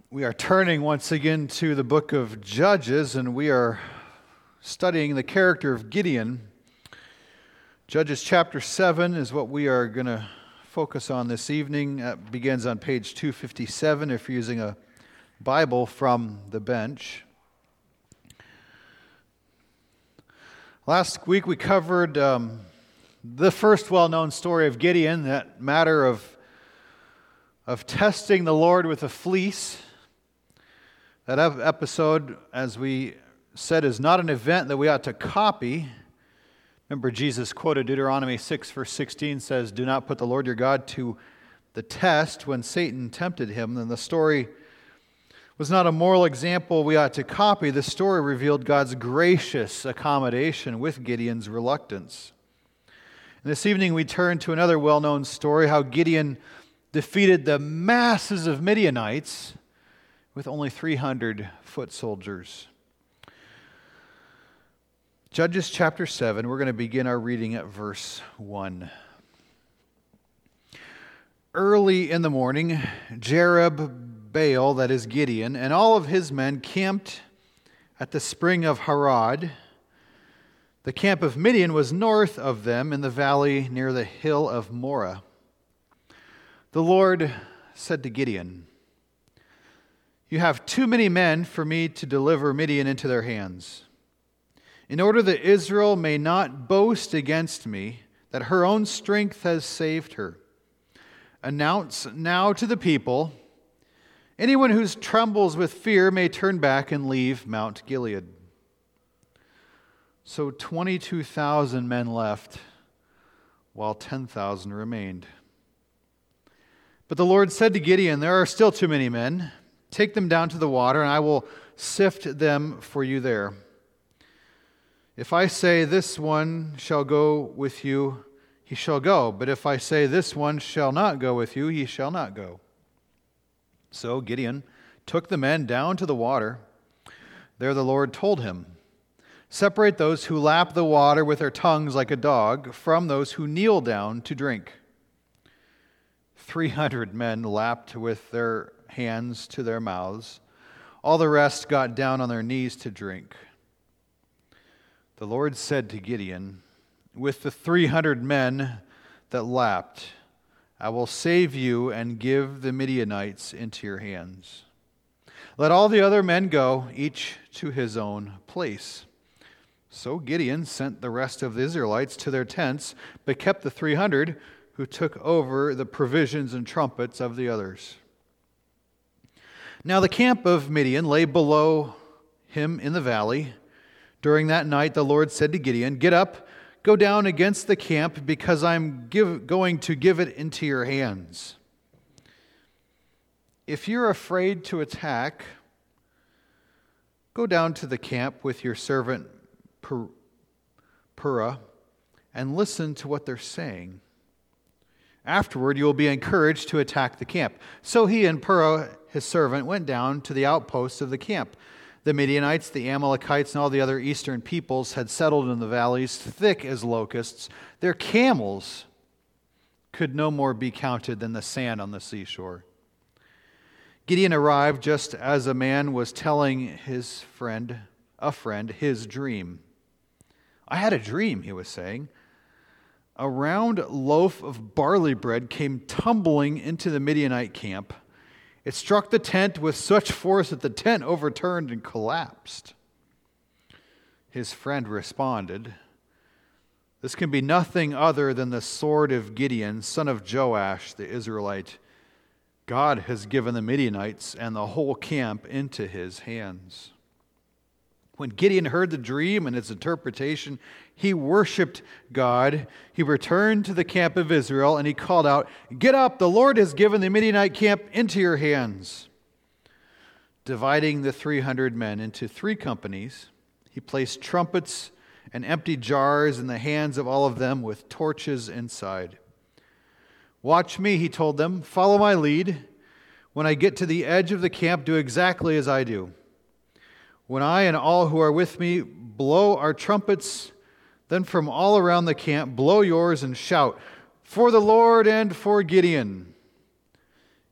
We are turning once again to the book of Judges, and we are studying the character of Gideon. Judges chapter 7 is what we are going to focus on this evening. It begins on page 257 if you're using a Bible from the bench. Last week we covered the first well-known story of Gideon, that matter of testing the Lord with a fleece. That episode, as we said, is not an event that we ought to copy. Remember, Jesus quoted Deuteronomy 6, verse 16, says, "Do not put the Lord your God to the test when Satan tempted him." And the story was not a moral example we ought to copy. The story revealed God's gracious accommodation with Gideon's reluctance. And this evening we turn to another well-known story, how Gideon defeated the masses of Midianites with only 300 foot soldiers. Judges chapter 7, we're going to begin our reading at verse 1. Early in the morning, Jerubbaal, that is Gideon, and all of his men camped at the spring of Harod. The camp of Midian was north of them in the valley near the hill of Moreh. The Lord said to Gideon, "You have too many men for me to deliver Midian into their hands. In order that Israel may not boast against me that her own strength has saved her, announce now to the people, anyone who trembles with fear may turn back and leave Mount Gilead." So 22,000 men left, while 10,000 remained. But the Lord said to Gideon, "There are still too many men. Take them down to the water, and I will sift them for you there. If I say this one shall go with you, he shall go. But if I say this one shall not go with you, he shall not go." So Gideon took the men down to the water. There the Lord told him, "Separate those who lap the water with their tongues like a dog from those who kneel down to drink." 300 men lapped with their hands to their mouths. All the rest got down on their knees to drink. The Lord said to Gideon, "With the 300 men that lapped, I will save you and give the Midianites into your hands. Let all the other men go, each to his own place." So Gideon sent the rest of the Israelites to their tents, but kept the 300 who took over the provisions and trumpets of the others. Now the camp of Midian lay below him in the valley. During that night the Lord said to Gideon, "Get up, go down against the camp, because I'm going to give it into your hands. If you're afraid to attack, go down to the camp with your servant Purah and listen to what they're saying. Afterward, you will be encouraged to attack the camp." So he and Purah, his servant, went down to the outposts of the camp. The Midianites, the Amalekites, and all the other eastern peoples had settled in the valleys, thick as locusts. Their camels could no more be counted than the sand on the seashore. Gideon arrived just as a man was telling a friend, his dream. "I had a dream," he was saying. "A round loaf of barley bread came tumbling into the Midianite camp. It struck the tent with such force that the tent overturned and collapsed." His friend responded, "This can be nothing other than the sword of Gideon, son of Joash the Israelite. God has given the Midianites and the whole camp into his hands." When Gideon heard the dream and its interpretation, he worshipped God. He returned to the camp of Israel and he called out, "Get up, the Lord has given the Midianite camp into your hands." Dividing the 300 men into 3 companies, he placed trumpets and empty jars in the hands of all of them with torches inside. "Watch me," he told them. "Follow my lead. When I get to the edge of the camp, do exactly as I do. When I and all who are with me blow our trumpets, then from all around the camp blow yours and shout, 'For the Lord and for Gideon.'"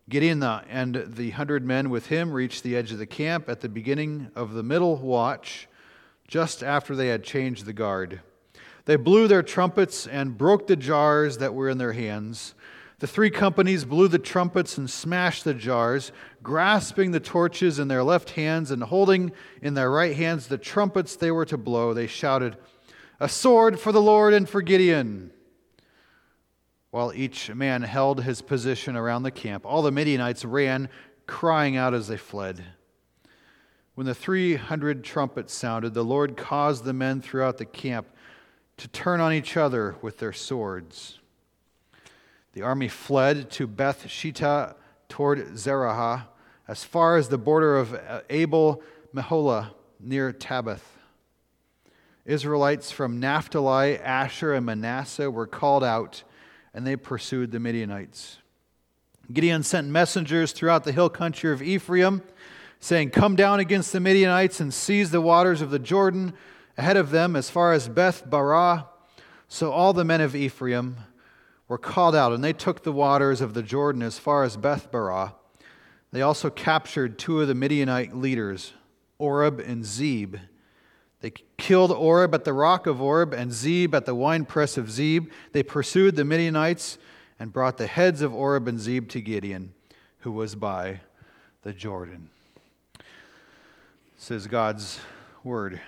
Gideon and the 100 men with him reached the edge of the camp at the beginning of the middle watch, just after they had changed the guard. They blew their trumpets and broke the jars that were in their hands. The 3 companies blew the trumpets and smashed the jars, grasping the torches in their left hands and holding in their right hands the trumpets they were to blow. They shouted, "A sword for the Lord and for Gideon!" While each man held his position around the camp, all the Midianites ran, crying out as they fled. When the 300 trumpets sounded, the Lord caused the men throughout the camp to turn on each other with their swords. The army fled to Beth Shittah toward Zerahah, as far as the border of Abel Meholah near Tabbath. Israelites from Naphtali, Asher, and Manasseh were called out, and they pursued the Midianites. Gideon sent messengers throughout the hill country of Ephraim, saying, "Come down against the Midianites and seize the waters of the Jordan ahead of them as far as Beth Barah." So all the men of Ephraim were called out, and they took the waters of the Jordan as far as Beth Barah. They also captured 2 of the Midianite leaders, Oreb and Zeb. They killed Oreb at the rock of Oreb and Zeb at the winepress of Zeb. They pursued the Midianites and brought the heads of Oreb and Zeb to Gideon, who was by the Jordan. This is God's word.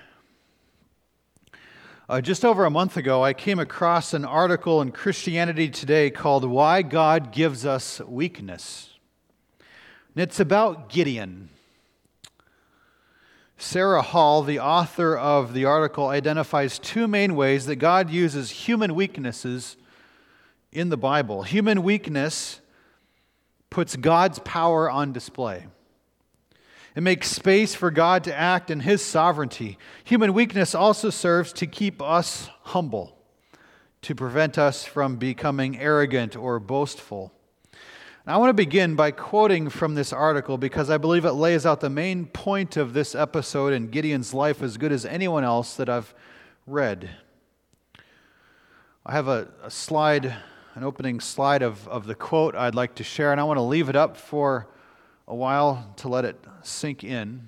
Just over a month ago, I came across an article in Christianity Today called "Why God Gives Us Weakness." And it's about Gideon. Sarah Hall, the author of the article, identifies 2 main ways that God uses human weaknesses in the Bible. Human weakness puts God's power on display. It makes space for God to act in His sovereignty. Human weakness also serves to keep us humble, to prevent us from becoming arrogant or boastful. And I want to begin by quoting from this article because I believe it lays out the main point of this episode in Gideon's life as good as anyone else that I've read. I have a slide, an opening slide of the quote I'd like to share, and I want to leave it up for a while to let it sink in.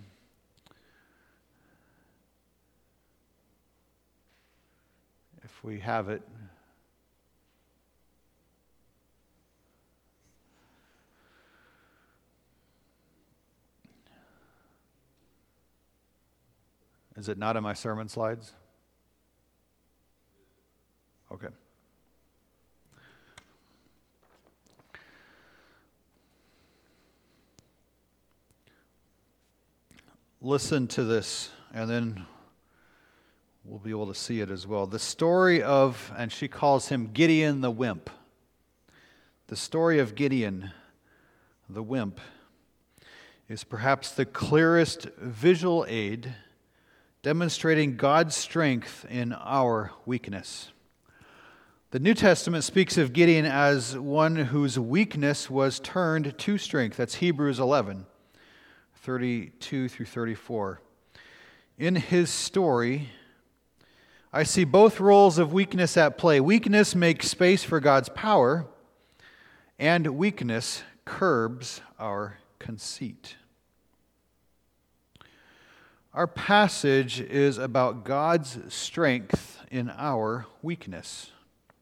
If we have it. Is it not in my sermon slides? Okay. Listen to this, and then we'll be able to see it as well. The story of, and she calls him Gideon the Wimp. The story of Gideon the Wimp is perhaps the clearest visual aid demonstrating God's strength in our weakness. The New Testament speaks of Gideon as one whose weakness was turned to strength. That's Hebrews 11, 32 through 34. In his story, I see both roles of weakness at play. Weakness makes space for God's power, and weakness curbs our conceit. Our passage is about God's strength in our weakness.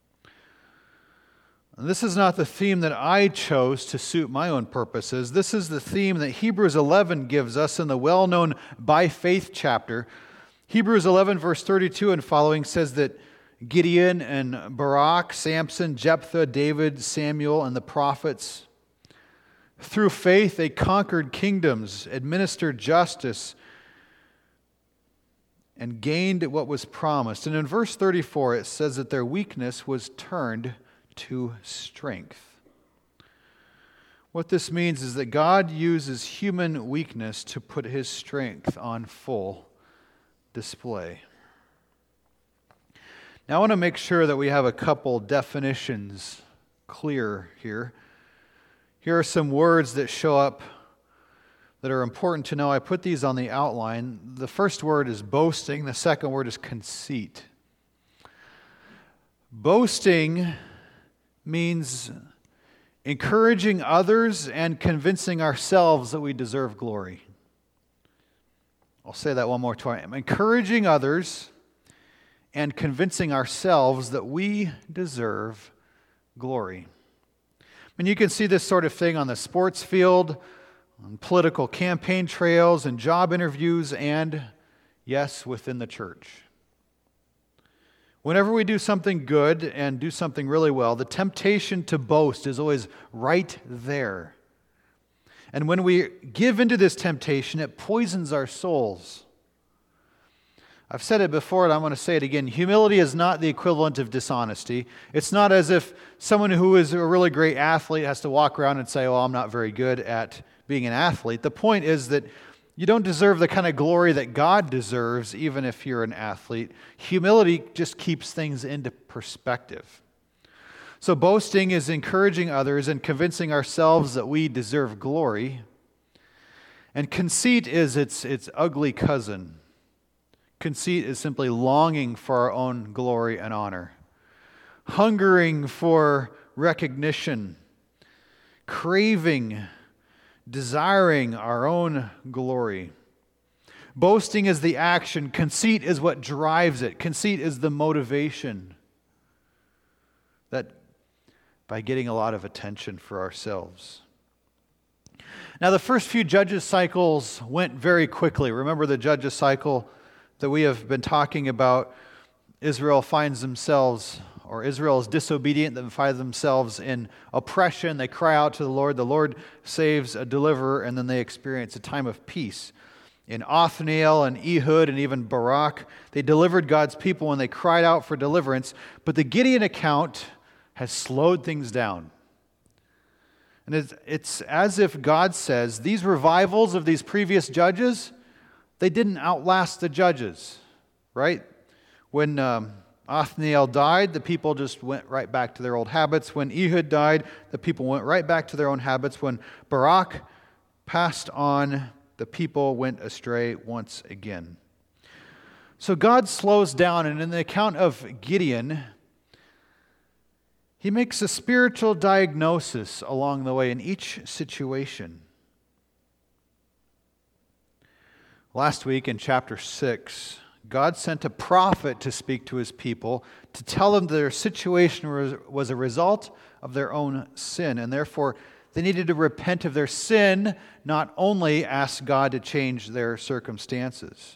And this is not the theme that I chose to suit my own purposes. This is the theme that Hebrews 11 gives us in the well-known By Faith chapter. Hebrews 11, verse 32 and following says that Gideon and Barak, Samson, Jephthah, David, Samuel, and the prophets, through faith they conquered kingdoms, administered justice, and gained what was promised. And in verse 34, it says that their weakness was turned to strength. What this means is that God uses human weakness to put His strength on full display. Now, I want to make sure that we have a couple definitions clear here. Here are some words that show up that are important to know. I put these on the outline. The first word is boasting. The second word is conceit. Boasting means encouraging others and convincing ourselves that we deserve glory. I'll say that one more time. Encouraging others and convincing ourselves that we deserve glory. And you can see this sort of thing on the sports field, on political campaign trails, and job interviews, and, yes, within the church. Whenever we do something good and do something really well, the temptation to boast is always right there. And when we give into this temptation, it poisons our souls. I've said it before, and I'm going to say it again. Humility is not the equivalent of dishonesty. It's not as if someone who is a really great athlete has to walk around and say, "Oh, I'm not very good at being an athlete." The point is that you don't deserve the kind of glory that God deserves, even if you're an athlete. Humility just keeps things into perspective. So boasting is encouraging others and convincing ourselves that we deserve glory. And conceit is its ugly cousin. Conceit is simply longing for our own glory and honor, hungering for recognition, craving, desiring our own glory. Boasting is the action. Conceit is what drives it. Conceit is the motivation. That by getting a lot of attention for ourselves. Now, the first few Judges cycles went very quickly. Remember the Judges cycle that we have been talking about? Israel is disobedient, they find themselves in oppression. They cry out to the Lord saves a deliverer, and then they experience a time of peace. In Othniel and Ehud and even Barak, they delivered God's people when they cried out for deliverance. But the Gideon account has slowed things down. And it's as if God says, these revivals of these previous judges, they didn't outlast the judges, right? When Othniel died, the people just went right back to their old habits. When Ehud died, the people went right back to their own habits. When Barak passed on, the people went astray once again. So God slows down, and in the account of Gideon, he makes a spiritual diagnosis along the way in each situation. Last week in chapter 6, God sent a prophet to speak to his people, to tell them their situation was a result of their own sin, and therefore they needed to repent of their sin, not only ask God to change their circumstances.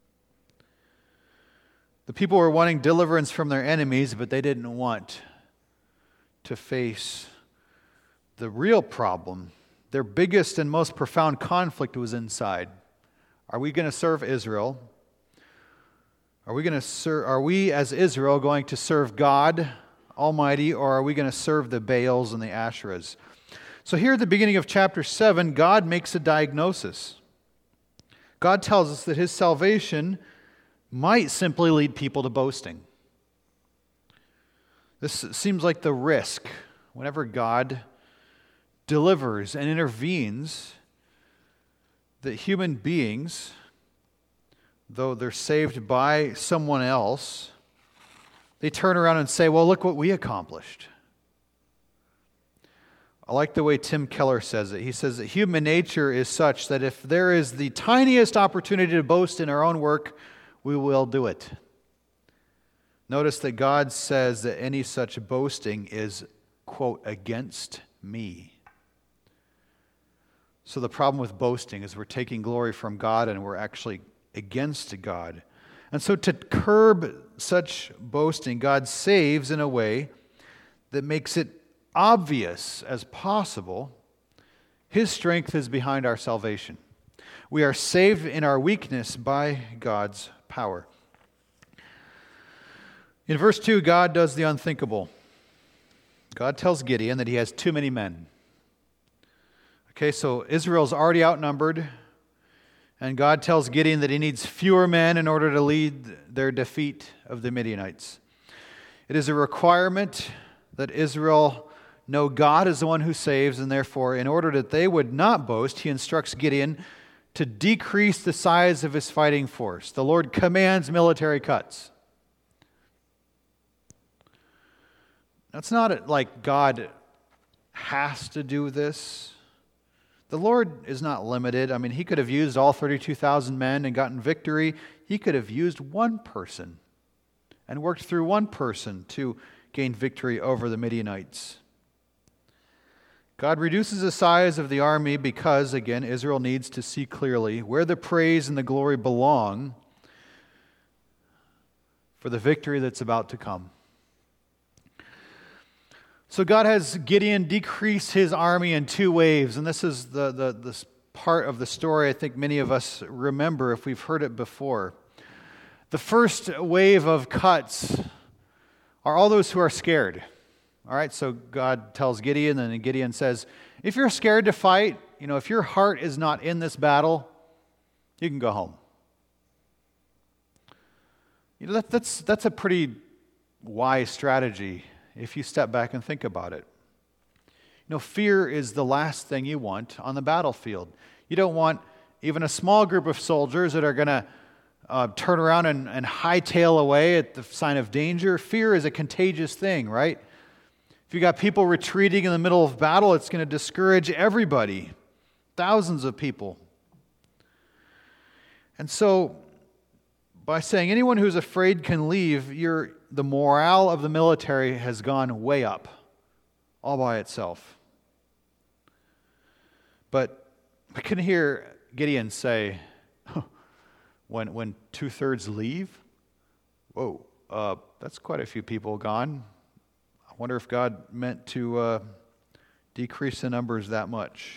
The people were wanting deliverance from their enemies, but they didn't want to face the real problem. Their biggest and most profound conflict was inside. Are we going to serve Israel? Are we as Israel going to serve God Almighty, or are we going to serve the Baals and the Asherahs? So here at the beginning of chapter 7, God makes a diagnosis. God tells us that his salvation might simply lead people to boasting. This seems like the risk whenever God delivers and intervenes, that human beings, though they're saved by someone else, they turn around and say, well, look what we accomplished. I like the way Tim Keller says it. He says that human nature is such that if there is the tiniest opportunity to boast in our own work, we will do it. Notice that God says that any such boasting is, quote, against me. So the problem with boasting is we're taking glory from God and we're actually against God. And so to curb such boasting, God saves in a way that makes it obvious as possible his strength is behind our salvation. We are saved in our weakness by God's power. In verse 2, God does the unthinkable. God tells Gideon that he has too many men. Okay, so Israel's already outnumbered, and God tells Gideon that he needs fewer men in order to lead their defeat of the Midianites. It is a requirement that Israel know God is the one who saves, and therefore, in order that they would not boast, he instructs Gideon to decrease the size of his fighting force. The Lord commands military cuts. It's not like God has to do this. The Lord is not limited. I mean, he could have used all 32,000 men and gotten victory. He could have used one person and worked through one person to gain victory over the Midianites. God reduces the size of the army because, again, Israel needs to see clearly where the praise and the glory belong for the victory that's about to come. So God has Gideon decrease his army in two waves, and this is this part of the story I think many of us remember if we've heard it before. The first wave of cuts are all those who are scared. All right, so God tells Gideon, and then Gideon says, if you're scared to fight, if your heart is not in this battle, you can go home. That's a pretty wise strategy if you step back and think about it. Fear is the last thing you want on the battlefield. You don't want even a small group of soldiers that are going to turn around and hightail away at the sign of danger. Fear is a contagious thing, right? If you got people retreating in the middle of battle, it's going to discourage everybody, thousands of people. And so, by saying anyone who's afraid can leave, the morale of the military has gone way up, all by itself. But we can hear Gideon say, when 2/3 leave, whoa, that's quite a few people gone. I wonder if God meant to decrease the numbers that much.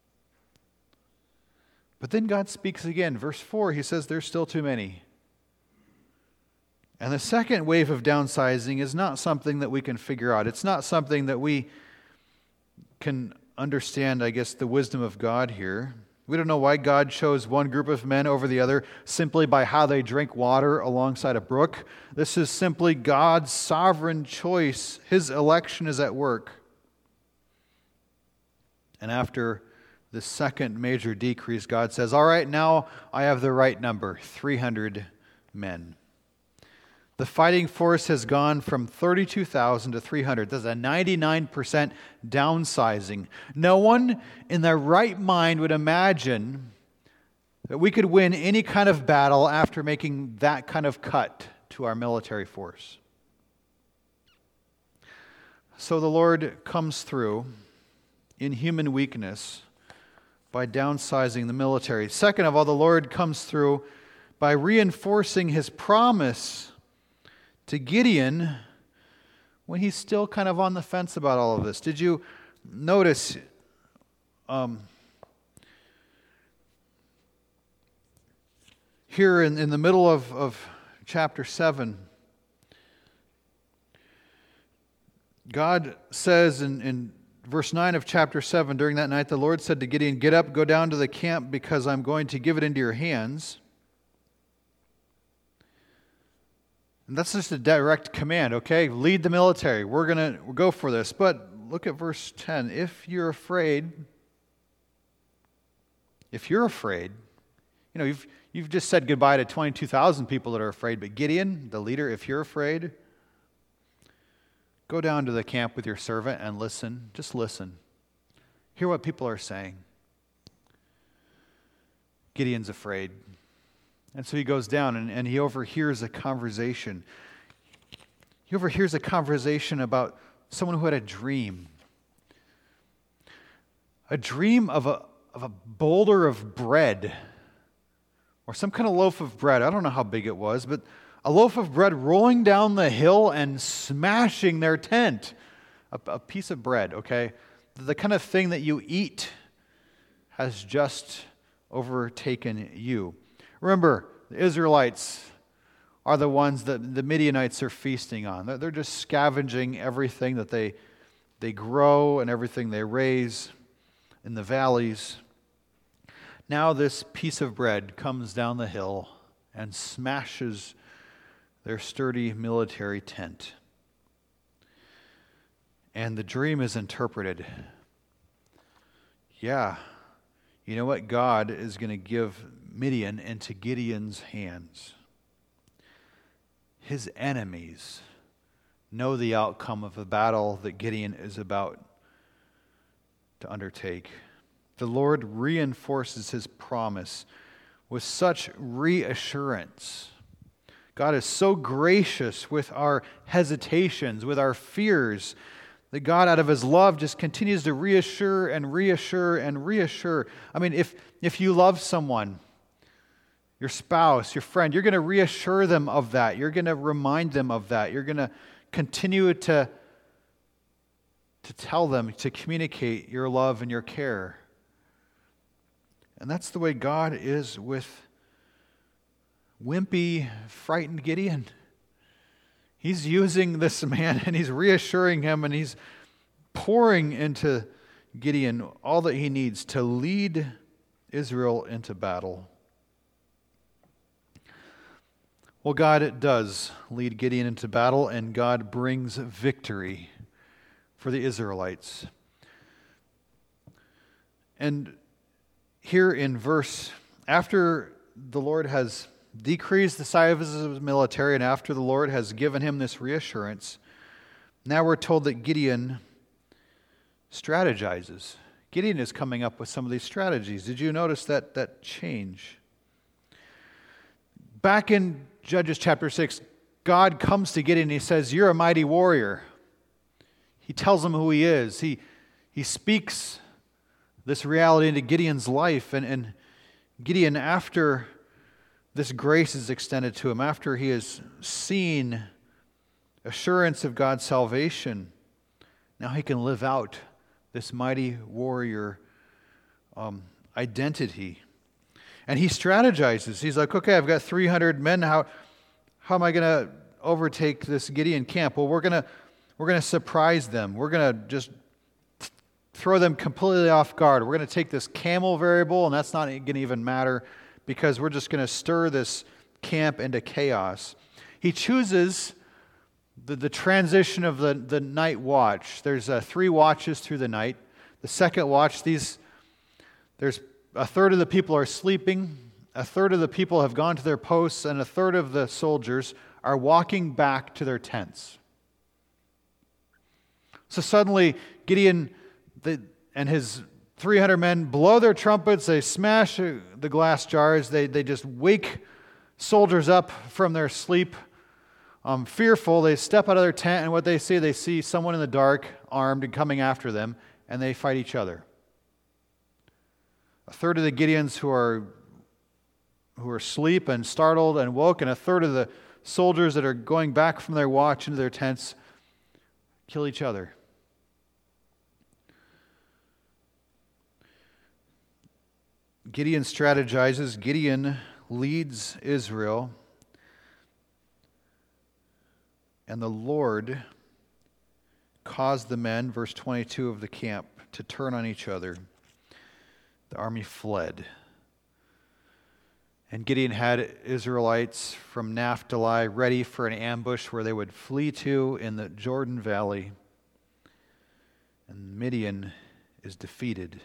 But then God speaks again. Verse 4, he says, there's still too many. And the second wave of downsizing is not something that we can figure out. It's not something that we can understand, I guess, the wisdom of God here. We don't know why God chose one group of men over the other simply by how they drink water alongside a brook. This is simply God's sovereign choice. His election is at work. And after the second major decrease, God says, all right, now I have the right number, 300 men. The fighting force has gone from 32,000 to 300. That's a 99% downsizing. No one in their right mind would imagine that we could win any kind of battle after making that kind of cut to our military force. So the Lord comes through in human weakness by downsizing the military. Second of all, the Lord comes through by reinforcing his promise to Gideon when he's still kind of on the fence about all of this. Did you notice here in the middle of chapter 7, God says in verse 9 of chapter 7, during that night the Lord said to Gideon, get up, go down to the camp because I'm going to give it into your hands. And that's just a direct command, okay? Lead the military. We're going to go for this. But look at verse 10. If you're afraid, you've just said goodbye to 22,000 people that are afraid. But Gideon, the leader, if you're afraid, go down to the camp with your servant and listen. Just listen. Hear what people are saying. Gideon's afraid. And so he goes down and he overhears a conversation. He overhears a conversation about someone who had a dream. A dream of a boulder of bread or some kind of loaf of bread. I don't know how big it was, but a loaf of bread rolling down the hill and smashing their tent. A piece of bread, okay? The kind of thing that you eat has just overtaken you. Remember, the Israelites are the ones that the Midianites are feasting on. They're just scavenging everything that they grow and everything they raise in the valleys. Now this piece of bread comes down the hill and smashes their sturdy military tent. And the dream is interpreted. Yeah, you know what? God is going to give Midian into Gideon's hands. His enemies know the outcome of the battle that Gideon is about to undertake. The Lord reinforces his promise with such reassurance. God is so gracious with our hesitations, with our fears, that God, out of his love, just continues to reassure and reassure and reassure. I mean, if you love someone, your spouse, your friend, you're going to reassure them of that. You're going to remind them of that. You're going to continue to tell them, to communicate your love and your care. And that's the way God is with wimpy, frightened Gideon. He's using this man and he's reassuring him and he's pouring into Gideon all that he needs to lead Israel into battle. Well, God does lead Gideon into battle, and God brings victory for the Israelites. And here in verse, after the Lord has decreased the size of his military and after the Lord has given him this reassurance, now we're told that Gideon strategizes. Gideon is coming up with some of these strategies. Did you notice that change? Back in Judges chapter 6, God comes to Gideon and he says, "You're a mighty warrior." He tells him who he is. He speaks this reality into Gideon's life. And Gideon, after this grace is extended to him, after he has seen assurance of God's salvation, now he can live out this mighty warrior identity. And he strategizes. He's like, okay, I've got 300 men. How am I going to overtake this Gideon camp? Well, we're going to surprise them. We're going to just throw them completely off guard. We're going to take this camel variable, and that's not going to even matter because we're just going to stir this camp into chaos. He chooses the transition of the night watch. There's 3 watches through the night. The second watch, there's a third of the people are sleeping, a third of the people have gone to their posts, and a third of the soldiers are walking back to their tents. So suddenly, Gideon and his 300 men blow their trumpets, they smash the glass jars, they just wake soldiers up from their sleep, fearful. They step out of their tent, and what they see someone in the dark, armed and coming after them, and they fight each other. A third of the Gideons who are asleep and startled and woke, and a third of the soldiers that are going back from their watch into their tents kill each other. Gideon strategizes. Gideon leads Israel. And the Lord caused the men, verse 22 of the camp, to turn on each other. The army fled. And Gideon had Israelites from Naphtali ready for an ambush where they would flee to in the Jordan Valley. And Midian is defeated.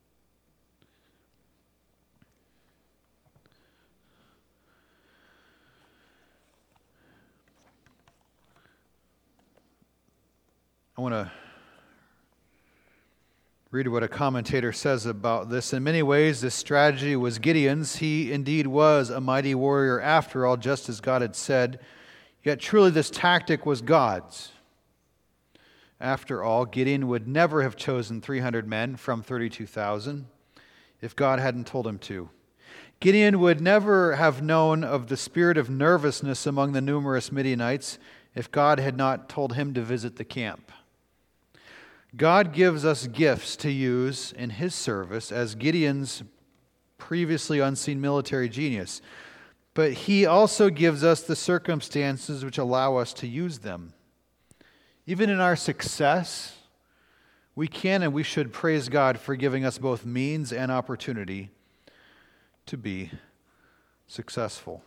I want to read what a commentator says about this. In many ways, this strategy was Gideon's. He indeed was a mighty warrior after all, just as God had said. Yet truly this tactic was God's. After all, Gideon would never have chosen 300 men from 32,000 if God hadn't told him to. Gideon would never have known of the spirit of nervousness among the numerous Midianites if God had not told him to visit the camp. God gives us gifts to use in His service as Gideon's previously unseen military genius, but He also gives us the circumstances which allow us to use them. Even in our success, we can and we should praise God for giving us both means and opportunity to be successful.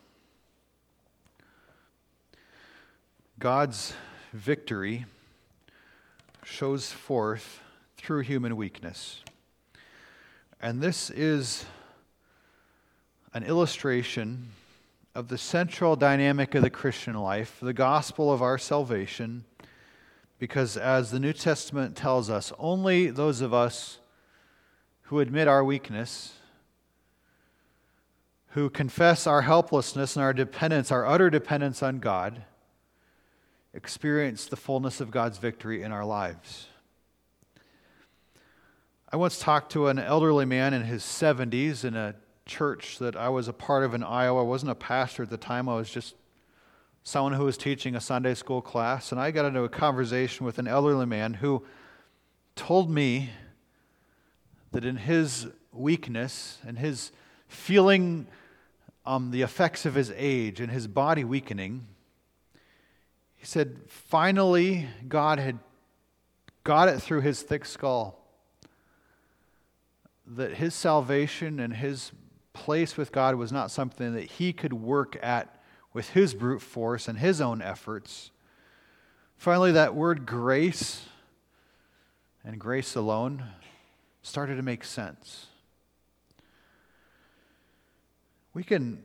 God's victory shows forth through human weakness. And this is an illustration of the central dynamic of the Christian life, the gospel of our salvation, because as the New Testament tells us, only those of us who admit our weakness, who confess our helplessness and our dependence, our utter dependence on God, experience the fullness of God's victory in our lives. I once talked to an elderly man in his 70s in a church that I was a part of in Iowa. I wasn't a pastor at the time. I was just someone who was teaching a Sunday school class. And I got into a conversation with an elderly man who told me that in his weakness and his feeling the effects of his age and his body weakening, he said, finally, God had got it through his thick skull that his salvation and his place with God was not something that he could work at with his brute force and his own efforts. Finally, that word grace and grace alone started to make sense. We can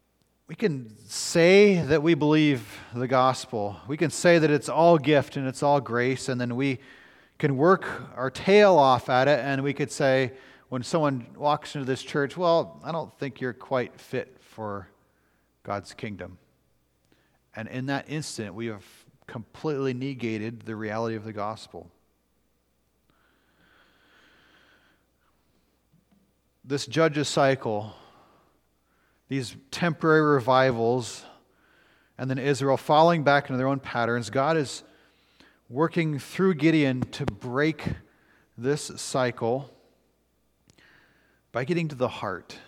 say that we believe the gospel. We can say that it's all gift and it's all grace, and then we can work our tail off at it, and we could say, when someone walks into this church, well, I don't think you're quite fit for God's kingdom. And in that instant, we have completely negated the reality of the gospel. This Judges cycle, these temporary revivals, and then Israel falling back into their own patterns, God is working through Gideon to break this cycle by getting to the heart.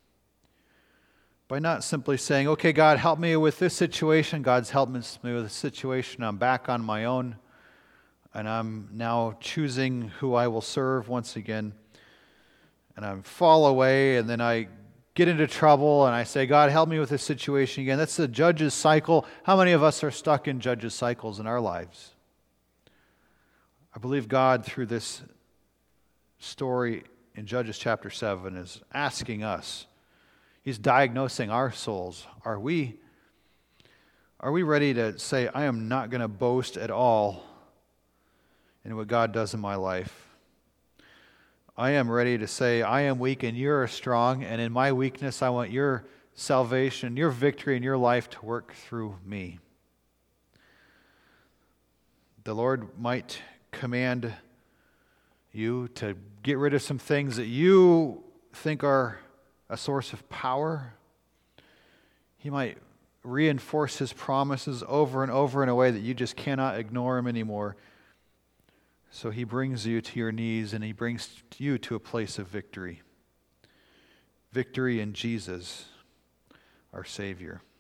By not simply saying, okay, God, help me with this situation. God's helped me with this situation. I'm back on my own, and I'm now choosing who I will serve once again. And I fall away, and then I get into trouble, and I say, God, help me with this situation again. That's the Judges cycle. How many of us are stuck in Judges cycles in our lives? I believe God, through this story in Judges chapter 7, is asking us. He's diagnosing our souls. Are we ready to say, I am not going to boast at all in what God does in my life? I am ready to say, I am weak and you're strong, and in my weakness I want your salvation, your victory in your life to work through me. The Lord might command you to get rid of some things that you think are a source of power. He might reinforce His promises over and over in a way that you just cannot ignore Him anymore. So He brings you to your knees and He brings you to a place of victory. Victory in Jesus, our Savior.